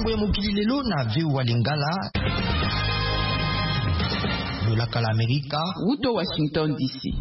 Makambo ya mokili lelo na VOA Lingala. Lolaka la Amerika. Uto Washington DC.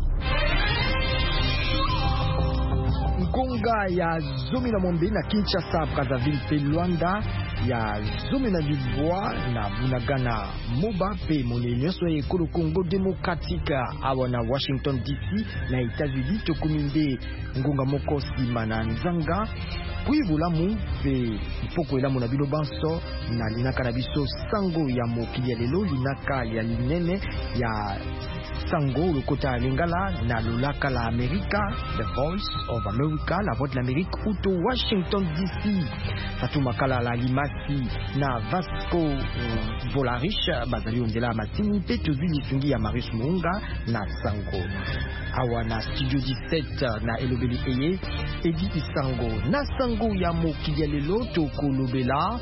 Ngonga ya zomi na mombe na Kinshasa, Brazzaville pe Luanda, ya zomi na Dubois na Bunagana Moba pe monenyoso ya ekolo Congo Démocratique awa na Washington DC na États-Unis tokuminde ngonga moko sima na nzanga Puivulamu pe ipoko elamu na bino banso na linaka na biso sango ya mokili ya lelo linaka ya linene ya sango lokota ya Lingala na lolaka la Amerika, The Voice of America, la voix de l'Amérique, uto Washington DC. Fatu makala la limasi na Vasco Volarich bazali ondela masini pe tozwi lisungi ya Marius Muunga na sango. Awa na studio 17 na elobeli eye Edi Isango na sango ya mokili ya lelo tokolobela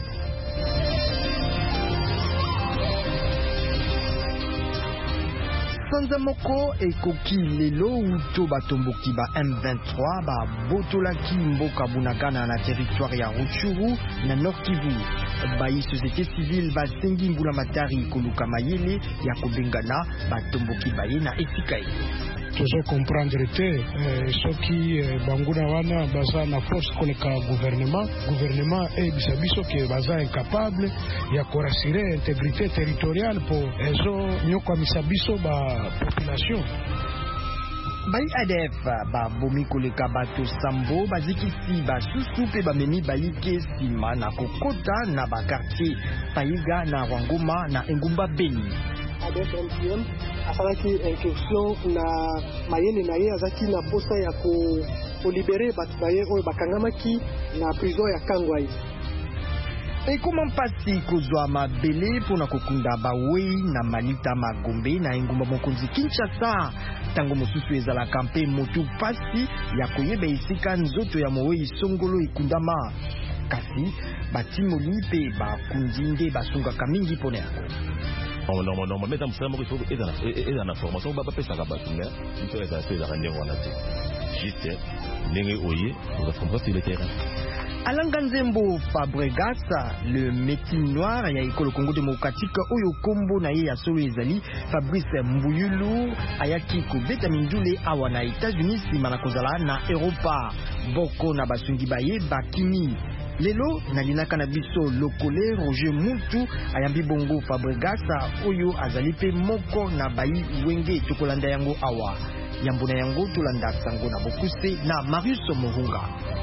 sanza moko ekoki lelo uto batomboki ba M23 ba botolaki mboka Bunagana na territoire ya Rutshuru na Nord Kivu. Bayi société civile basengi mbula matari koluka mayele ya kobengana batomboki baye na esika ye. Tozo comprendre te soki banguna wana baza na force koleka gouvernement et bisabiso ke baza incapable ya korasire intégrité territoriale po ezo nyoko misabiso ba population. Bayi ADF ba bomi koleka bato sambo bazikisi basusu pe bamemi bayike sima na kokota na ba quartier Paiga na Rwangoma na Engumba Beni. ADF MTM asalaki incursion na mayene na ye azaki na posa ya ko libérer batu baye oyo bakangamaki na prison ya Kangwai. Et comment pasi kozwa mabele pona kokunda bawei na Malita Magombe na Engumba Mokonzi Kinshasa tango mosusu ezala kampe motu pasi ya koyeba esika nzoto ya mowei songolo ikundama kasi batimoli pe bakundinde basungaka mingi pona yako. Non, mais dans ce moment, il faut aider dans la formation. On va pas faire ça comme ça. Il faut aider à faire la rencontre. Juste, n'ayez ouïe, on va faire sur le terrain. Alanganzembo Fabregas, le métier noir ya école Congo démocratique oyo kombo na ye ya solo ezali Fabrice Mbuyulu ayaki ko beta mindule awa na États-Unis sima na kozala na Europa boko na basungi baye bakimi. Lelo na linaka na biso lokole Roger Muntu ayambi bongo Fabregas oyo azali pe moko na bayi wenge tokolanda yango awa yambo na yango tolanda sango na bokuse na Marius Muunga.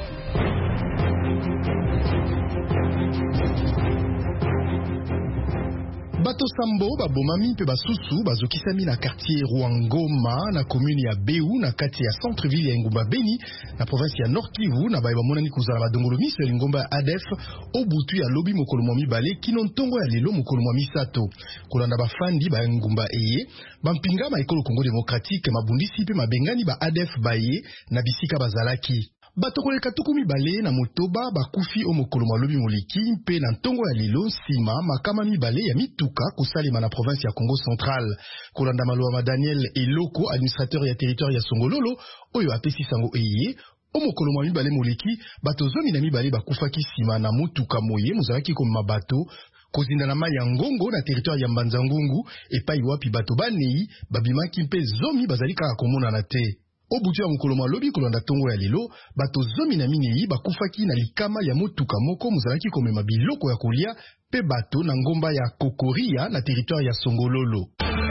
Bato sambo babomami pe basusu bazokisami na quartier Rwangoma na commune ya Beu na kati ya centre-ville ya Engumba Beni na province ya Nord Kivu na baye bamonani kozala badongolo miso ya lingomba ya ADF obutu ya lobi mokolo mwa mibale kino ntongo ya lelo mokolo mwa misato kolanda bafandi ba Engumba eye bampinga ma ekolo Congo démocratique mabundisi pe mabengani ba ADF baye na bisika bazalaki. Bato koleka tukumi bale na motoba bakufi o mokolo malobi moliki mpe na ntongo ya lelo nsima makama mibale ya mituka kosalema na province ya Congo Central. Kolanda maloba ma Daniel Eloko, administrateur ya territoire ya Songololo, oyo apesi sango eye o mokolo mwa mibale moliki bato zomi na mibale bakufaki sima na mutuka moye mozalaki koma bato kozinda na mai ya ngongo na territoire ya Mbanza Ngungu epai wapi bato banei babimaki mpe zomi bazali kaka komona te. Obutu ya mokolo malobi kolanda tongo ya lelo bato zomi na minei bakufaki na likama ya motuka moko mozalaki komema biloko ya kolia pe bato na ngomba ya Kokoria na territoire ya Songololo.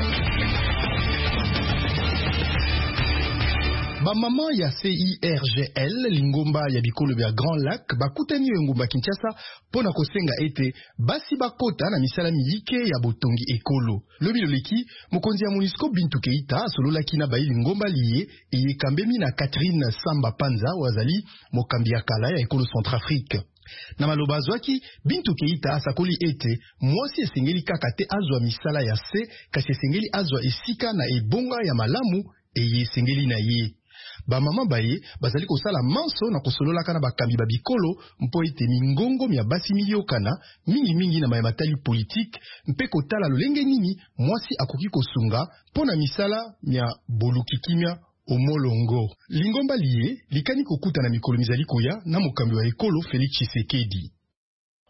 Ba mama ya CIRGL lingomba ya bikolo ya Grand Lac bakutani ngomba Kinshasa pona kosenga ete basi bakota na misala milike ya botongi ekolo. Lobi loleki mokonzi ya MONUSCO Bintou Keita sololaki na bayi lingomba liye eyekambemi na Catherine Samba Panza wazali mokambi ya kala ya ekolo Centrafrique. Na maloba azwaki Bintou Keita asakoli ete mwasi esengeli kaka te azwa misala ya se kasi esengeli azwa esika na ebonga ya malamu eye esengeli na ye. Ba mama baye bazali kosala manso na kosolola kana bakambi babikolo mpo ete mingongo mya basi miliokana mingi na mayamatali politique mpe kotala lolenge nini mwasi akoki kosunga pona misala mya bolukikimia omolongo. Lingomba liye likani kokuta na mikolo mizali koya na mokambi wa ekolo Félix Tshisekedi.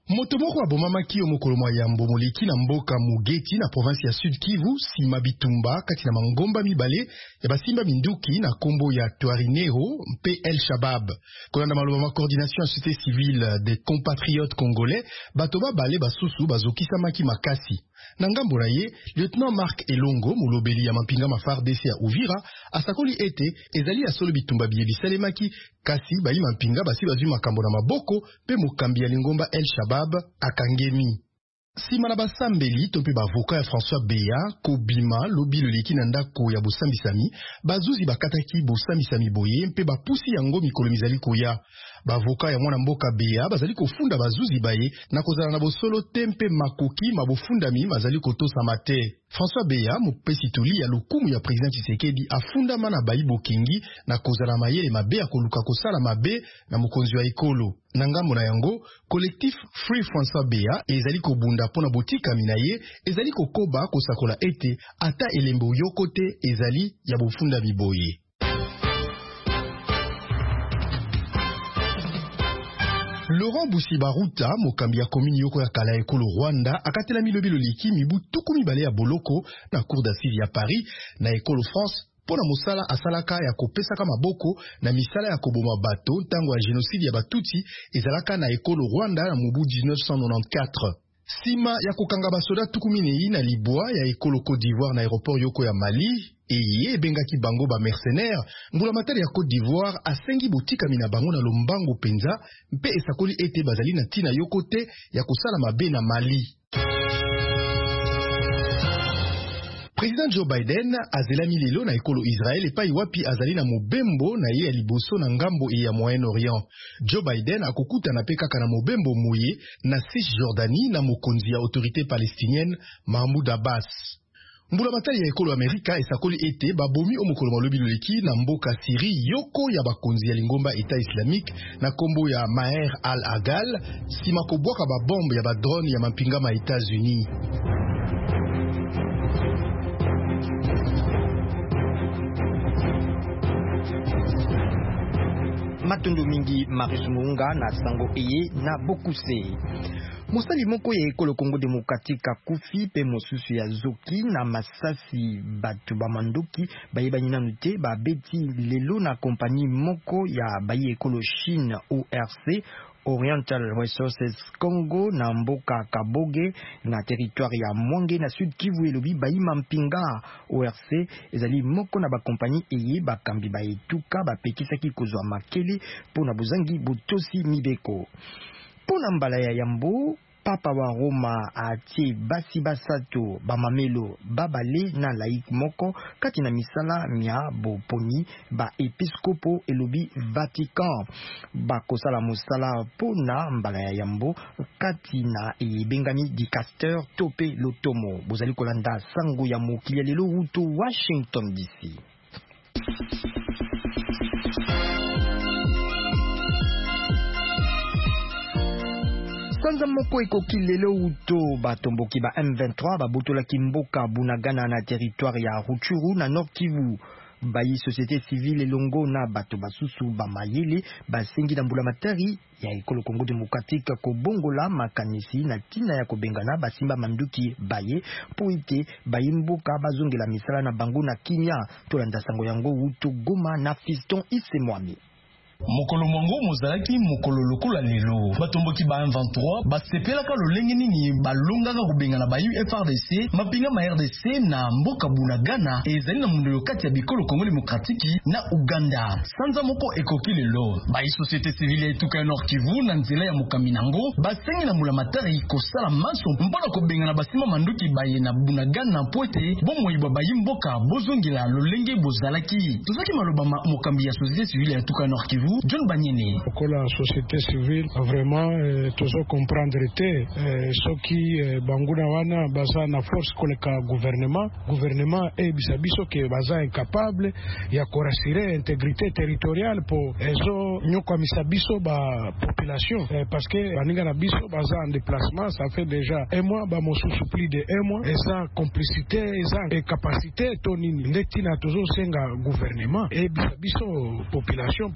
Moto moko abomamaki mokolo mwa yambo moleki na mboka Mugeti na province ya Sud Kivu sima bitumba kati na mangomba mibale ya basimba minduki na kombo ya Twarineho mpe El Shabab. Kolanda maloba ma coordination ya société civile des compatriotes congolais bato babale basusu bazokisamaki makasi. Na ngambo na ye, Lieutenant Marc Elongo molobeli ya mampinga ma FARDC ya Uvira asakoli ete ezali ya solo bitumba biye bisalemaki kasi bayi mampinga basi bazwi makambo na maboko pe mokambi ya lingomba El Shabab akangemi. Sima na basambeli to pe bavoka ya François Beya kobima lobi loleki na ndako ya bosambisami bazuzi bakataki bosambisami boye mpe bapusi yango mikolo mizali koya. Bavoka ya mwana mboka Beya bazali kofunda bazuzi baye na kozala na bosolo te mpe makoki mabofundami bazali kotosama te. François Beya mopesi toli ya lokumu ya président Tshisekedi afundama na bayi bokengi na kozala mayele mabe ya koluka kosala mabe na mokonzi wa ekolo. Na ngambo na yango, collectif Free François Beya ezali kobunda pona botika minaye ezali kokoba kosakola ete ata elembo yoko te ezali ya bofunda biboye. Laurent Busibaruta, mokambi ya komini yoko ya kala ekolo Rwanda, akatela milobi loliki mibu tuku mibale ya boloko na cour d'assises ya Paris na ekolo France pona mosala asalaka ya kopesaka maboko na misala ya koboma bato ntango ya génocide ya Batutsi ezalaka na ekolo Rwanda na mubu 1994. Sima ya kokanga basoda tuku minei na libwa ya ekolo Côte d'Ivoire na aéroport yoko ya Mali, eye bengaki bango ba mercenaires, mbula matari ya Côte d'Ivoire asengi botika mina bango na lombango penza mpe esakoli ete bazali na tina yoko te ya kosala mabe na Mali. Président Joe Biden azelami lelo na ekolo Israël epai wapi azali na mobembo na ye ya liboso na ngambo ya Moyen-Orient. Joe Biden akokuta na pe kaka na mobembo moye na Cisjordanie na mokonzi ya autorité palestinienne Mahmoud Abbas. Mbula matali ya ekolo Amerika esakoli ete babomi omokolo malobi loleki na mboka Syrie yoko ya bakonzi ya lingomba État islamique na kombo ya Maher al-Agal sima kobwaka babombe ya badrone ya mampinga ma États-Unis. Matondo mingi Marisunga na sango eye na bokuse. Mosali moko ya ekolo Congo Démocratique akufi pe mosusu ya zoki na masasi batu bamandoki bayebani nanu te babeti lelo na kompani moko ya bayi ekolo Chine ORC Oriental Resources Congo na mboka Kaboge na territoire ya Mwange na Sud Kivu elobi bayima mpinga ORC ezali moko na bakompani eye bakambi baetuka bapekisaki kozwa makele pona bozangi botosi mibeko. Pona mbala ya yambo Papa wa Roma atie basi basato bamamelo babale na laik moko kati na misala mia boponi ba episkopo elobi Vatican bakosala mosala pona mbala ya yambo kati na ebengami dicaster tope lotomo. Bozali kolanda sango ya mokili ya lelo wuto Washington DC. Sanza moko ekoki lelo uto batomboki ba M23 babotolaki mboka Bunagana na territoire ya Rutshuru na Nord Kivu. Bayi société civile elongo na bato basusu bamayele basengi na mbula matari ya ekolo Congo Démocratique kobongola makanisi na tina ya kobengana basimba manduki baye po ite bayi mboka bazongela misala na bango na Kenya. Tolanda sango yango uto Goma na Fiston Isemwami. Mokolo mwango mozalaki mokolo lokola lelo batomboki ba M23 basepelaka lolenge nini balongaka kubengana ba FARDC mapinga ma RDC na mboka Bunagana ezali na mundelo kati ya bikolo Congo Démocratique na Uganda. Sanza moko ekoki lelo ba société civile etuka ya Nord Kivu na nzela ya mokambi nango basengi na mbula matari kosala maso mpona kobengana basima manduki baye na Bunagana poete bomoyiba bayi mboka bozongela lolenge bozalaki. Tozaki maloba mokambi ya société civile etuka ya Nord Kivu John Banyene. Pour la société civile, vraiment, toujours comprendre ce qui banguna wana baza na force koleka gouvernement et bisabiso que baza incapable ya korasire intégrité territoriale pour ezo nyoko misabiso ba population parce que baninga na biso baza en déplacement ça fait déjà un mois ba mosusu plus de un mois et ça complicité et ça incapacité tonini ndeti na toujours senga gouvernement et bisabiso population parce que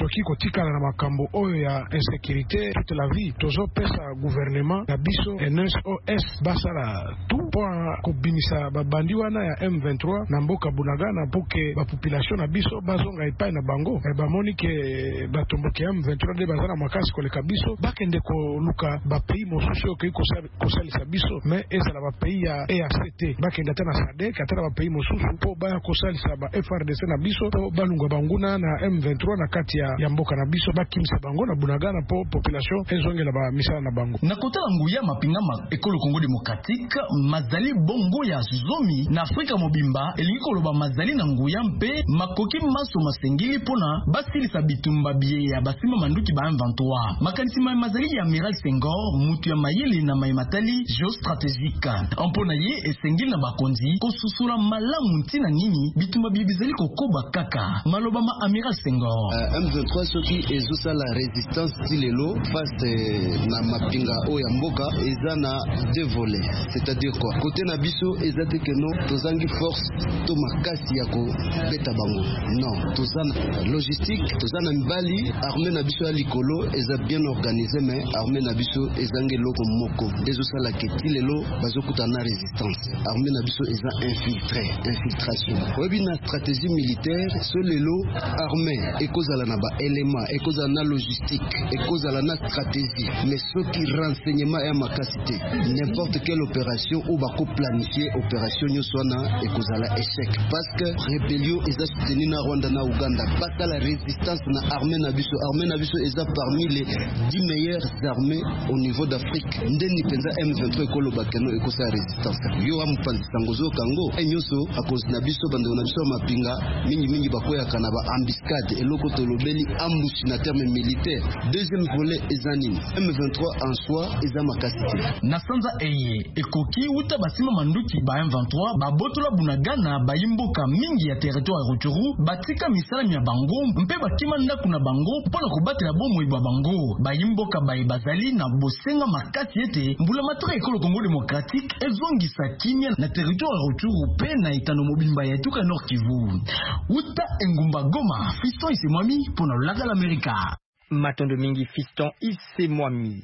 toki kotikala na makambo oyo ya insécurité toute la vie tozo pesa gouvernement na biso NSOS basala tout pour kobimisa babandi wana ya M23 na mboka Bunagana poke ba population na biso bazonga epai na bango bamoni ke batomboki ya M23 de bazana makasi koleka biso bakende koluka ba pays mosusu okoki kosalisa biso mais ezala ba pays ya EACT bakende ata na SADC ata ba pays mosusu po baya kosalisa ba FRDC na biso po balunga banguna na M23 na kati ya mboka na biso bakimisa bango na Bunagana po population ezongela ba misala na bango na kota nguya mapinga ekolo Congo démocratique mazali bongo ya zomi na Afrika mobimba elingi koloba mazali na nguya mpe makoki maso masengili pona basilisa bitumba bie ya basima manduki ba M23 makanisi mazali ya Amiral Senghor mutu ya mayele na mayimatali géostratégique ampona ye esengili na bakonzi kosusula malamu ntina nini bitumba bie bizali kokoba kaka maloba ma Amiral Senghor M23 soki ezusa la résistance dilelo face na mapinga o ya mboka eza na deux volets, c'est-à-dire quoi côté na biso eza te que non tozangi force to makasi ya ko beta bango non tozana logistique tozana mbali armée na biso ya likolo eza bien organisé mais armée na biso ezangi loko moko ezusa la ketilelo bazokuta na résistance armée na biso eza infiltration obi na stratégie militaire solelo armée ekozala na ba élément ekozala na logistique ekozala na stratégie mais soki renseignement ya makasité n'importe quelle opération ou bako planifier opération nyoswana ekozala échec parce que rébellion eza soutenu na Rwanda na Uganda parce la résistance na armée na biso eza parmi les 10 meilleures armées au niveau d'Afrique ndeni penza M23 ekolo bakeno ekosa résistance yo amupanzi sangozo kango enyoso akozi na biso bando na biso mapinga mingi bakoya kana ba embuscade eloko tolobeli ambush na terme militaire deuxième volet ezanini M23 en soi eza makasité na sanza eye ekoki uta basima manduki ba M23 babotola Bunagana bayimboka mingi ya territoire ya Rutshuru batika misala ya bango mpe bakima ndaku na bango pona kobatela bomoi ba bango bayimboka bazali na bosenga makati ete mbula matore ekolo Congo démocratique ezongisa kimia na territoire ya Rutshuru pe na itano mobimba ya tuka Nord Kivu uta engumba Goma Fiston Isemwami pona laga l'Amerika matondo mingi Fiston Isemwami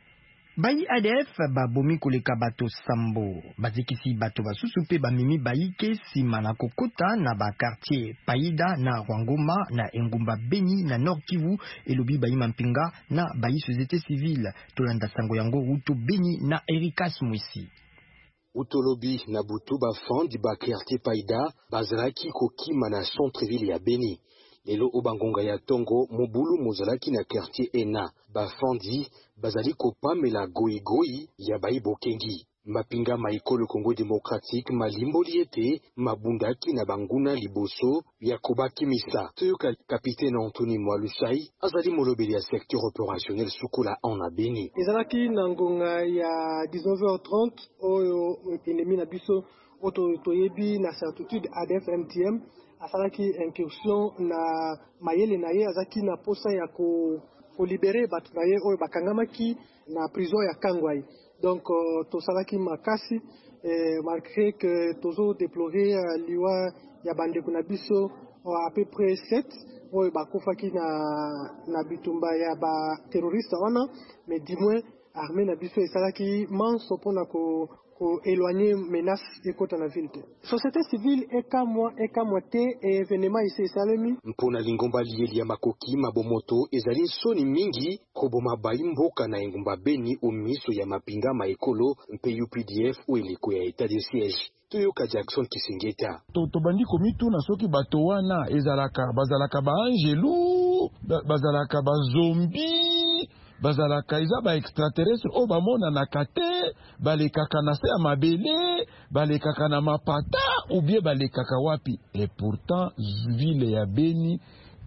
bayi ADF babomi koleka bato sambo bazikisi bato basusu pe bamimi bayike sima na kokota na ba quartier Paida na Rwangoma na Engumba Beni na Nord Kivu elobi bayi mampinga na bayi société civile tolanda sango yango Uto Beni na Erikas Mwisi Utolobi na butu ba fond ba quartier Paida bazalaki kokima na centre-ville ya Beni lelo obangonga ya Tongo mobulu mozalaki na quartier Ena bafondi bazali kopamela goigoi ya baibokengi mapinga maikolo Congo démocratique malimboli ete mabundaki na banguna liboso ya kobaki misa toyoka capitaine Anthony Mwalusai azali molobeli ya secteur opérationnel sukola en Beni ezalaki na ngonga ya 19h30 oyo ennemi na biso otoyebi na certitude ADF MTM asalaki incursion na mayele na ye azaki na posa ya ko libérer batu na ye oyo bakangamaki na prison ya Kangwai donc tosalaki makasi malgré que tozo déplorer liwa ya bandeko na biso à peu près 7 oyo bakufaki na bitumba ya ba terroriste wana mais du moins armée na biso esalaki manso pona ko éloigner menace ekota na ville te société civile ekamwa te événement ici esalemi mpona lingomba lieli ya makoki mabomoto ezali soni mingi koboma bayimboka na Engumba Beni omiso ya mapinga maekolo mpe UPDF o eleko ya état de siège toyoka Jackson Kisingeta tobandi komitu na soki bato wana bazalaka ba angelu bazalaka ba zombie bazalaka eza ba extraterrestre o bamona na kate balekaka na se ya mabele balekaka na mapata ou bien balekaka wapi et pourtant ville ya Beni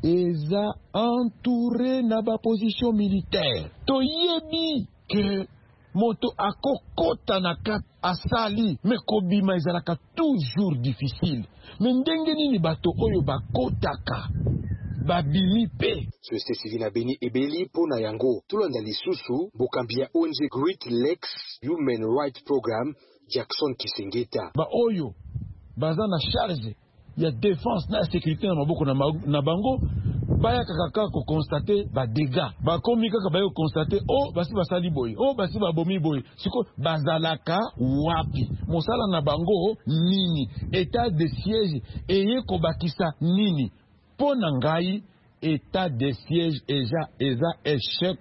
eza entouré na ba position militaire toyebi que moto akokota na kati asali me kobima ezalaka toujours difficile me ndenge nini bato oyo bakotaka babili pe société civile na Beni ebeli pona yango tulanda lisusu bokambia ONG Great Lakes Human Rights Program Jackson Kisengeta ba oyo baza na charge ya défense na sécurité na maboko na bango baya kaka ko constater ba dégâts ba komi kaka ba yo constater oh basi basali boy oh basi babomi boy siko bazalaka wapi mosala na bango nini état de siège eye ko bakisa nini pona ngai état de siège eza échec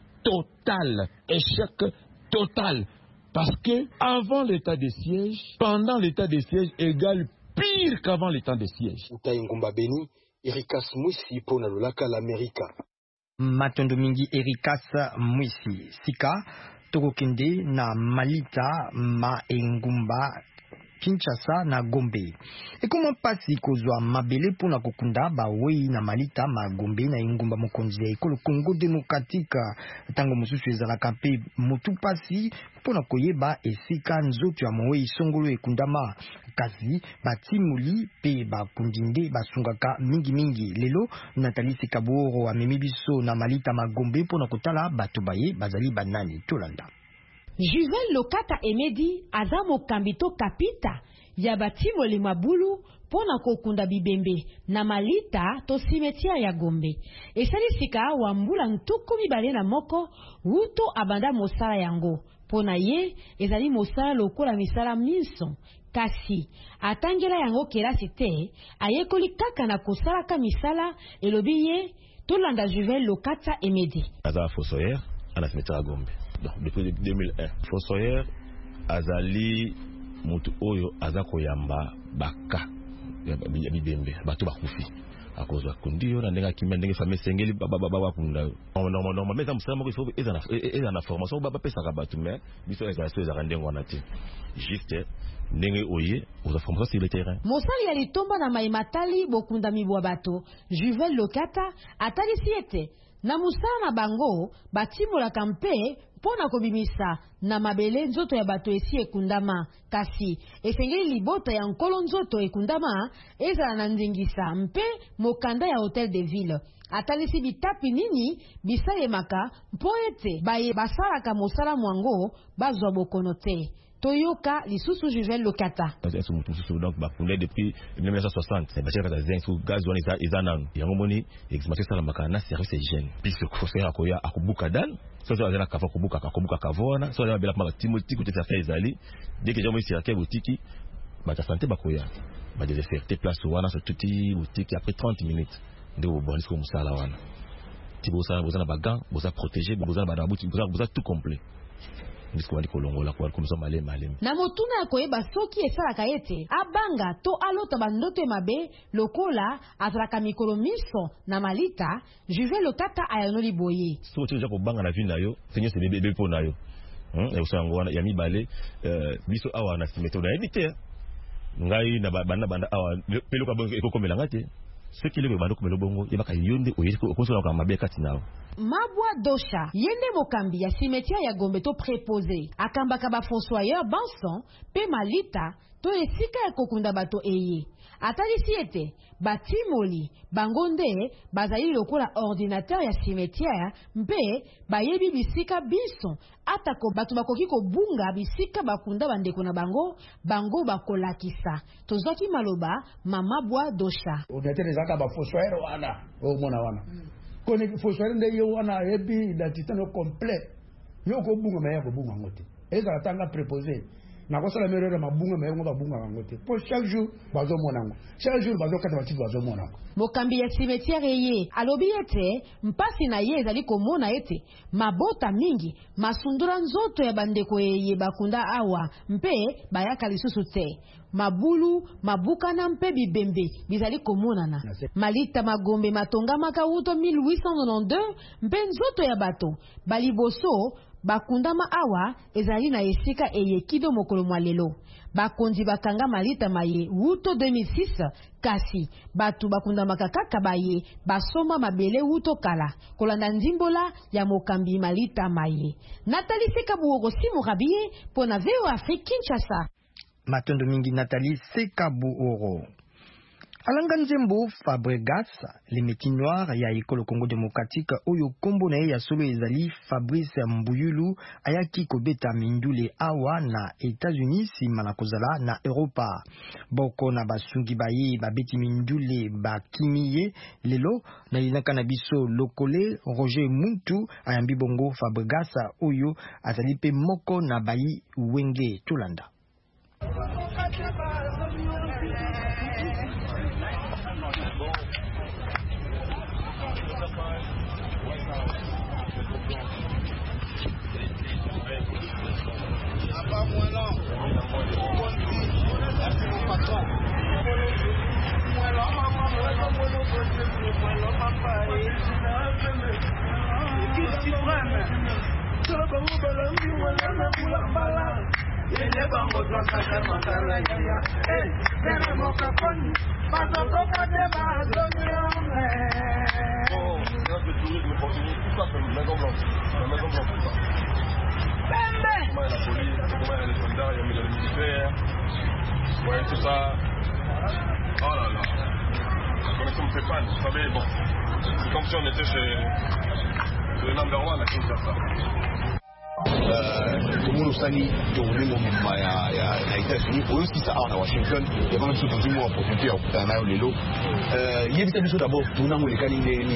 total parce que avant l'état de siège pendant l'état de siège égale pire qu'avant l'état de siège. Ngumba Beni Erikas Mwisi pona lolaka l'Amérique. Matondo mingi Erikas Mwisi sika tokokende na Malita ma Engumba Kinshasa na Gombe. Ekoma pasi kozwa mabele pona kokunda ba wei na Malita ma Gombe na Engumba mokonzi ekolo Congo démocratique tango mususu ezalaka pe mutu pasi pona koyeba esika nzoto ya mowe songolo ekundama kasi batimuli pe bakundinde basungaka mingi lelo Nathalie Sekaboro amemi biso na Malita ma Gombe pona kotala bato baye bazali banani tolanda. Juvel Lokata Emedi aza mokambito kapita ya batimoli mabulu pona kokunda bibembe na Malita to cimetière ya Gombe. Esalisika wa mbula ntuku mibale na moko wuto abanda mosala yango. Pona ye ezali mosala lokola misala minso. Kasi atangela yango kelasi te ayekoli kaka na kosalaka misala elobi ye tolanda Juvel Lokata Emedi. Aza fossoyeur à la cimetière ya Gombe. Depuis 2001 fossoyeur azali mutu oyo azako yamba baka ya bibembe bato bakufi akozwa kundiyo na ndenga kimya ndenge famille sengeli baba kunda normalement mais ça me faut eza na formation baba pesa ka bato mais biso eza ndengo wana te juste ndenge oye oza formation sur le terrain. Mosali ya litomba na maimatali bokunda mibwa bato Juvel Lokata atalisi ete na musala na bango batimola kampe pona kobimisa na mabele nzoto ya bato esi ekundama kasi esengeli libota ya nkolo nzoto ekundama ezala na ndingisa mpe mokanda ya Hotel de Ville atalisi bitapi nini bisalemaka mpo ete baye basalaka mosala mwango bazwa bokono te. Toyoka lisusu Juvel Lokata. Donc bakunda depuis 1960 bachaka za zinc sous gaz wana izanano yango moni eximate sala makana service hygiène biso kofera akoya akubuka dan so so azana kafa kubuka kavona so azana bela kama timoti ko tesa ezali dès que jamu sirake boutique bata santé bakoya ba désinfecter place wana so tuti boutique après 30 minutes ndio bonis ko musala wana tibo sala bozana bagan boza protéger bozana ba boutique boza tout complet. Na motuna ya koyeba soki esalaka ete abanga to alota bandoto mabe lokola azalaka mikolo miso na Malita Juvel Lokata ayanoli boye so tu jako banga na vie na yo senye se bebe po na yo esango wana ya mibale biso awa na cimetière na éviter ngai na banda awa pelo ka bongo ekokomela ngate ce qui le bando komelo bongo yebaka yonde oyeko okosola ka mabe kati nawo. Mabwa Dosha yende mokambi ya cimetière ya Gombe to préposé akambaka ba fossoyeur Banson pe Malita to esika ya kokunda bato eye atalisi ete batimoli bangonde bazali lokola ordinateur ya cimetière mpe bayebi bisika biso atako bato bakoki kobunga bisika bakunda bandeko na bango bakolakisa tozwaki maloba Mabwa Dosha ordinateur ezaka ba fossoyeur wana o mona wana kone fossoyeur nde yo wana yebi identité no complet yo ko bunga meya ko bunga ngote ezala tanga préposé na kosala merero mabunga meya ngo babunga ngote po chaque jour bazo monango chaque jour bazo kata batiki bazo monango mokambi ya cimetière ye alobi ete mpasi na ye ezali komona ete mabota mingi masundura nzoto ya bandeko ye bakunda awa mpe bayaka lisusu te mabulu mabukana mpe bibembe bizali komonana Malita Magombe matonga makauto 1892 mpe nzoto ya bato baliboso bakundama awa ezali na esika eyekido mokolo mwalelo bakonzi bakanga Malita maye wuto 2006 kasi batu bakundama kaka baye basoma mabele wuto kala kolanda ndimbola ya mokambi Malita maye. Nathalie Sekaboro simu rabie pona VOA Afrique Kinshasa. Matondo mingi Nathalie Sekaboro. alanga nzembo Fabregas limeti noir ya ekolo Congo démocratique oyo kombo na ye ya solo ezali Fabrice Mbuyulu ayaki kobeta mindule awa na États-Unis sima na kozala na Europa. Boko na basungi baye babeti mindule bakimiye lelo na linaka na biso lokole Roger Muntu ayambi bongo Fabregas oyo azali pe moko na bayi wenge Tulanda. Ouais, tout ça. Oh là là. La connexion me fait pas, vous savez, bon. C'est comme si on était chez le number one à Kinshasa. Comment nous sommes tournés à États-Unis, au lieu de ça à Washington, il y a quand même ce que moi opportunité à obtenir au Lelo. Il y a des choses d'abord, tournant les canines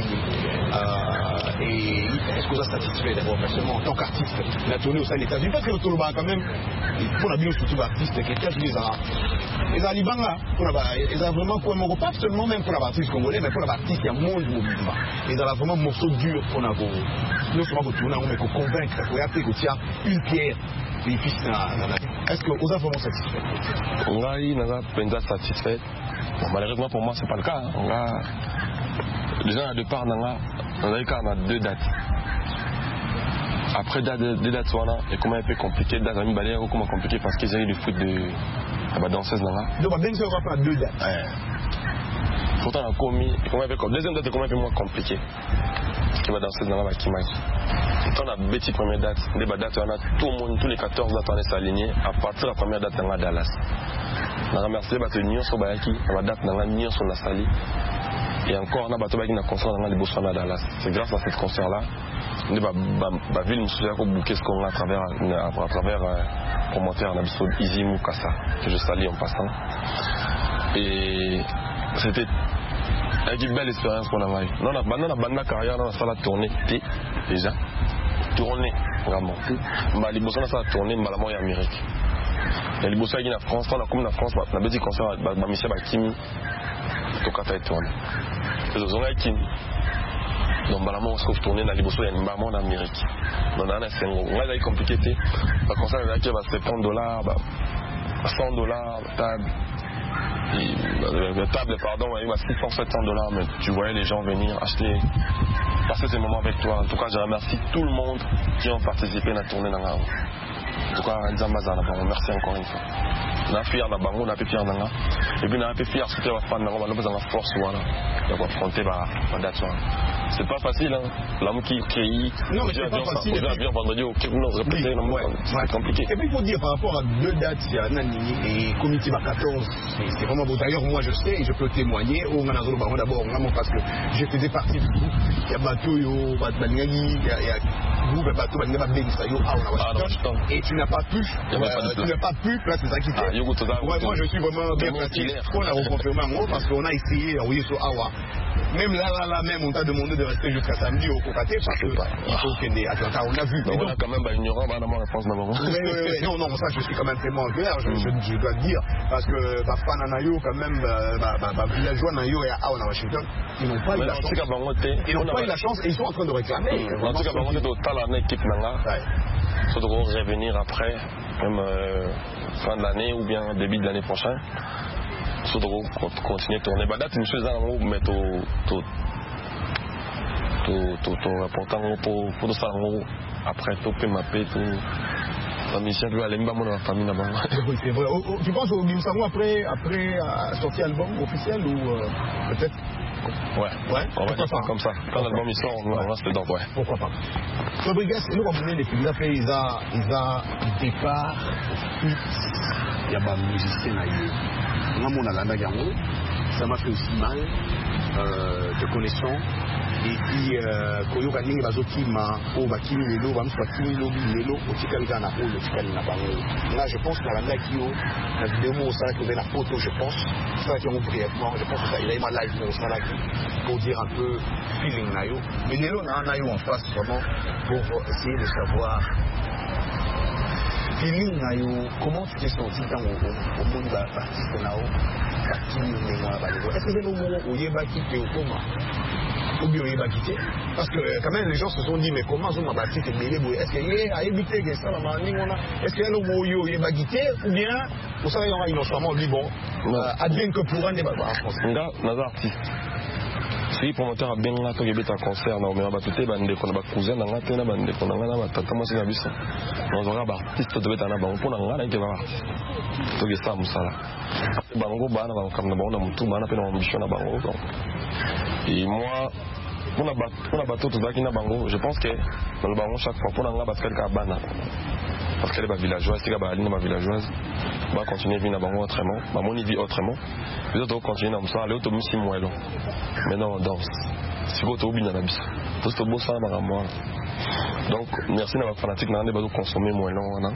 et est-ce que ça satisfait d'abord personnellement en tant qu'artiste la tournée au sein des États-Unis parce que le Toloba quand même pour la bio surtout artiste qui est les Alibanga pour ils ont vraiment pour moi pas seulement même pour l'artiste congolais mais pour l'artiste qui a monde mouvement ils ont vraiment morceau dur pour nous non seulement pour tourner mais pour convaincre pour appeler que tiens une pierre les fils est-ce que vous êtes vraiment satisfait? On a eu une satisfait. Malheureusement pour moi c'est pas le cas. On a déjà à départ on a eu quand on a 2 dates. Après 2 dates et comment un peu compliqué date ami balé ou comment compliqué parce qu'ils ont eu du foot de la danseuse nanga. Donc bien sûr on va pas 2 dates. Pourtant on a commis comment un peu comme deuxième date comment un peu moins compliqué. Qui va danser dans la Bakimai. Quand on a bêti première date, les dates on a tout le monde tous les 14 dates on est aligné à partir de la première date on a Dallas. On a remercié bateau Nyon sur Bayaki, on a date on a Nyon sur la Sali. Et encore on a bateau Bayaki na concert dans les Botswana à Dallas. C'est grâce à ce concert là, la ville me souvient qu'on bouquait ce qu'on a à travers promoteur en Abisso Easy Mukasa que je salue en passant. Et c'était avec une belle expérience pour la vie. Non, on a bande carrière dans la salle à tourner déjà. Tourner vraiment. Mais les bossons dans la salle à tourner, malalement en Amérique. Et les bossons qui en France, on a comme en France, on a petit concert avec Michel Bakimi. Donc à tourner. Les bossons avec Kimi. Donc malalement on se retrouve tourner dans les bossons en Amérique. Donc on a c'est compliqué. Le concert avec va $70, $100 table. La table, pardon, il m'a $600-700, mais tu voyais les gens venir acheter, passer ces moments avec toi. En tout cas, je remercie tout le monde qui ont participé à la tournée dans la rue. En tout cas, merci encore une fois. On a fier dans Bango, on a fier dans la et puis on a fier c'était la fan dans la force voilà. On va affronter la date. C'est pas facile hein. L'homme qui crée. Non mais c'est pas facile. Aujourd'hui vendredi au Québec nous répéter c'est compliqué. Et puis il faut dire par rapport à 2 dates il y a Nani et comité 14 c'est vraiment beau. D'ailleurs moi je sais et je peux témoigner au Manazolo Bango d'abord vraiment parce que je faisais partie du groupe. Il y a bateau yo Batbaniagi il y a groupe bateau Bangaba Bensayo à Washington et tu n'as pas pu là c'est ça qui fait. Moi je suis vraiment bien placé. On a reconfirmé en gros parce qu'on a essayé d'envoyer sur Awa. Même là même on t'a demandé de rester jusqu'à samedi au Kokaté parce que il faut qu'il y ait Atlanta on a vu. Mais on a quand même ignorant dans ma réponse d'abord. Oui non ça je suis quand même tellement clair je dois dire parce que Papa Nanayo quand même villageois Nanayo et à Washington ils n'ont pas eu la chance. Ils n'ont pas eu la chance et ils sont en train de réclamer. En tout cas Bango c'est total en équipe Nanga. Ça doit revenir après même fin d'année ou bien début de l'année prochaine. Ça doit continuer à tourner. Date une chose en haut mais tout important pour tout ça en haut après tout peut mapper tout la mission doit aller dans la famille là-bas. Oui c'est vrai. Tu penses au Bimsango après sortir album officiel ou peut-être Ouais, on va dire ça comme ça. Quand l'album il sort, on reste dedans, ouais. Pourquoi pas. Fabrigas, nous on les films après ils a départ il y a des musiciens là. On a mon alanda yango. ça m'a fait aussi mal, te connaissant. Et puis, Koyoka Ningi Bazokima, Obakimi Lelo, Bamswakimi Lobi Lelo, Otikalga na Olo, Otikalina Bango. Là, je pense que la Nakio, la vidéo, ça, que la photo, je pense, ça qui ont brièvement, je pense que ça, il a eu ma live, ça là, pour dire un peu feeling Nayo. Mais Lelo, on a un Nayo en face, vraiment, pour essayer de savoir. Feeling Nayo, comment tu t'es senti dans au monde d'artiste Nao, est-ce que c'est le moment où Yebaki te au coma? Ou bien Yebaki te? Parce que quand même les gens se sont dit, mais comment on m'a battu te mêler? Est-ce qu'il y a évité que ça, est-ce qu'il y a le mot Yebaki te? Ou bien, pour ça, il y aura innocemment dit, bon, advienne que pour un débat en français. Nga, naza artiste. Si promoteur a bien là to gebeta concert na omera batute bande ko na ba cousin na ngate na bande ko na ngana batata mwasi na biso na zora ba artiste to beta na ba ko na ngana ke ba to ge sa musala bango bana ba kam na ba na mutu bana pe na ambition na bango donc et moi on a bateau to zaki na bango je pense que dans le bango chaque fois pour na ngaba ka bana parce qu'elle est ba villageoise c'est ba aline ba villageoise va continuer vivre na bango autrement ba moni vie autrement les autres continuer na musala les autres misi moelo. Maintenant on danse. Si vous êtes au bien, tout ce beau ça à moi. Donc merci d'avoir fanatique, n'a pas consommer moins long.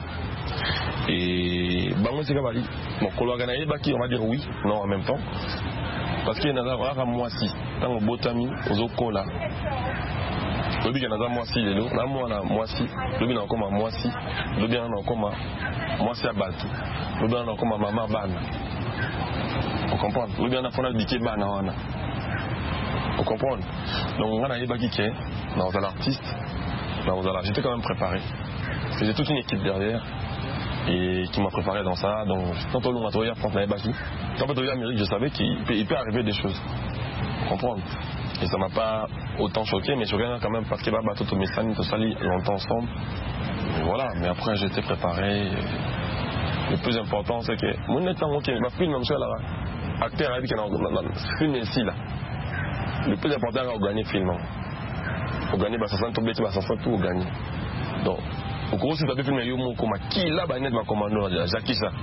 Et bango c'est kabali. Bon, colorganiser baki on va dire oui, non en même temps. Parce qu'il y en a un mois si, dans le botami, aux okola. Le bien dans un mois si les lots, là moi na mois si, le bien encore un mois si, le bien encore un mois si à Batu, le bien encore un maman ban. On comprend. Le bien a fondé diké ban na. Vous comprenez? Donc on a eu qui est dans l'artiste, j'étais quand même préparé. J'ai toute une équipe derrière et qui m'a préparé dans ça. Donc quand on a trouvé quand on a Baki, quand on a trouvé Amérique, je savais qu'il peut arriver des choses. Vous comprenez? Et ça m'a pas autant choqué, mais choqué quand même parce qu'il va battre tout mes amis, tout ça longtemps ensemble. Et voilà, mais après j'étais préparé. Le plus important c'est que mon étant ok, ma fille même là, acteur avec un film ici là. Le plus important c'est de gagner le film. Pour gagner, ça sent tout bête, ça sent tout gagner. Donc, au cours si tu as fait filmer Yomo comme qui là, bah net va commander Jackie ça.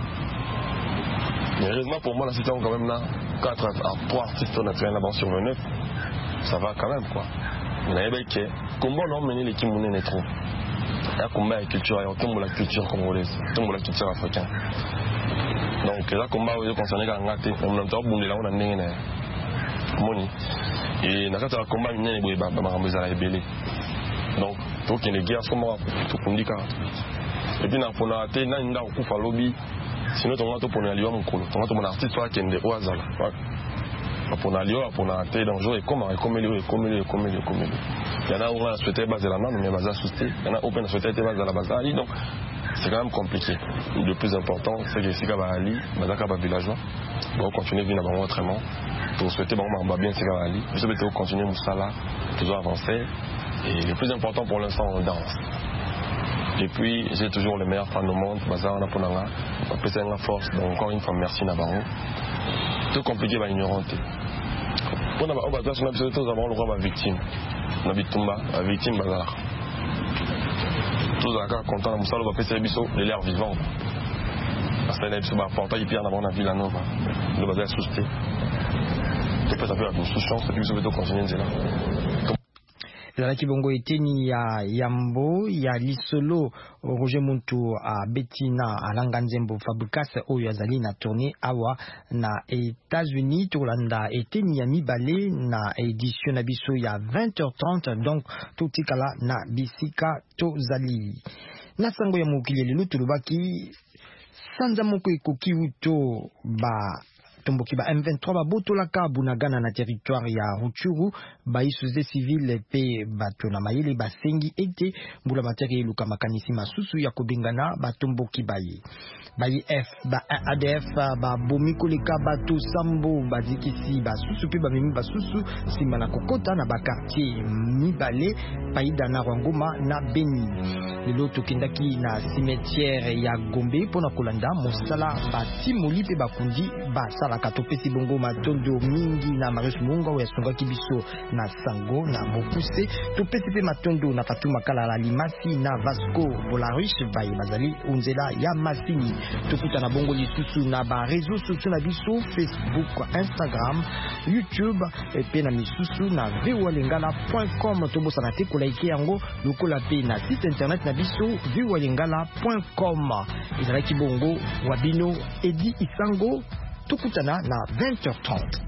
Mais heureusement pour moi, la situation quand même là, 4 à 3 artistes naturels là-bas sur 29, ça va quand même quoi. On a évalué que comment on a mené l'équipe monnaie trop. Il y a combat avec culture, il y a tombe la culture congolaise, tombe la culture africaine. Donc là combat on concerné quand on a un bon là on a né moni et nakata combat minene boye ba makambo za rebelle donc to que les guerres sont morts to kundika et puis na pona te na nda okufa lobby sinon to ngato pona liwa mukolo to ngato mona artiste toi kende oazala pona liwa pona te dangereux et comment il y en a où on a souhaité baser la main mais baser souhaité il y en a open souhaité baser la base donc c'est quand même compliqué. Le plus important c'est que si kaba ali bazaka ba villageois on continue vivre dans autrement. Pour souhaiter on va bien c'est kaba ali je vais continuer musala toujours avancer et le plus important pour l'instant on danse. Et puis j'ai toujours le meilleur fan au monde bazar na ponanga appeler la force donc encore une fois merci na bango. Tout compliqué va ignorante. On va passer sur l'absolu tous avant le roi victime. Na bitumba la victime bazar. Tous d'accord content na musala va passer biso de l'air vivant. Parce que c'est important il perd avant la ville à Nova. Le bazar souci. Tu peux savoir une sous-chance et puis vous devez continuer là. Zalaki bongo eteni ya Yambo ya Lisolo Roger Muntu a Bettina Alanga Nzembo Fabrikas oyo azali na tournée awa na États-Unis Tolanda eteni ya mibale na édition na biso ya 20h30 donc totikala na bisika tozali na sango ya mokili lelo tulubaki sanza moko ekoki uto ba Tomboki ba M23 ba botolaka bunagana na territoire ya Rutshuru ba isuze civil pe bato na mayele ba sengi ete mbula materi luka makanisi masusu ya kobengana ba tomboki baye F ba ADF ba bomiko leka bato sambo ba dikisi ba susu pe ba mimi ba susu simba na kokota na ba quartier mibale paida na Rwangoma na Beni lelo tokendaki na cimetière ya Gombe pona kolanda mosala ba timoli pe ba kundi ba sala ezalaka topesi bongo matondo mingi na Marius Munga oyo asungaki biso na sango na Bokuse topesi pe matondo na Fatou Makala la Limasi na Vasco Bolarish baye bazali onzela ya masini tokuta na bongo lisusu na ba réseaux sociaux na biso Facebook, Instagram, YouTube pe na misusu na viwalingala.com tobosana te kolaike yango lokola pe na site internet na biso viwalingala.com ezalaki bongo wabino Edi Isango tukutana na 20h30.